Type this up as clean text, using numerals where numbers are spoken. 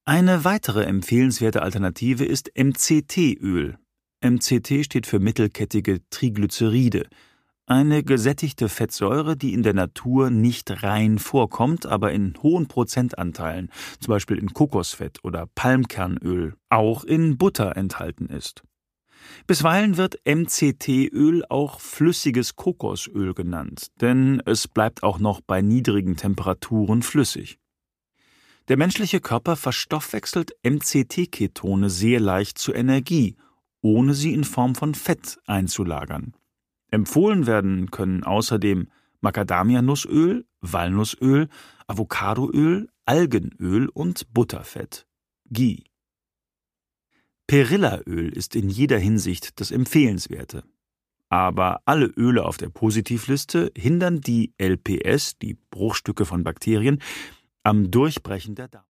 Eine weitere empfehlenswerte Alternative ist MCT-Öl. MCT steht für mittelkettige Triglyceride, eine gesättigte Fettsäure, die in der Natur nicht rein vorkommt, aber in hohen Prozentanteilen, zum Beispiel in Kokosfett oder Palmkernöl, auch in Butter enthalten ist. Bisweilen wird MCT-Öl auch flüssiges Kokosöl genannt, denn es bleibt auch noch bei niedrigen Temperaturen flüssig. Der menschliche Körper verstoffwechselt MCT-Ketone sehr leicht zu Energie, ohne sie in Form von Fett einzulagern. Empfohlen werden können außerdem Macadamianussöl, Walnussöl, Avocadoöl, Algenöl und Butterfett, Ghee. Perillaöl ist in jeder Hinsicht das Empfehlenswerte. Aber alle Öle auf der Positivliste hindern die LPS, die Bruchstücke von Bakterien, am Durchbrechen der Darm.